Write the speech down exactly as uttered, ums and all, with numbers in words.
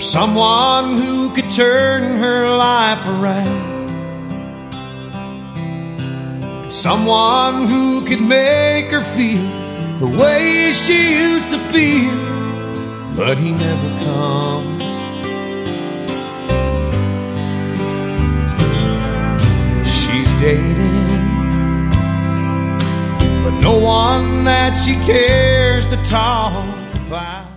someone who could turn her life around, someone who could make her feel the way she used to feel, but he never comes. She's dating, but no one that she cares to talk about.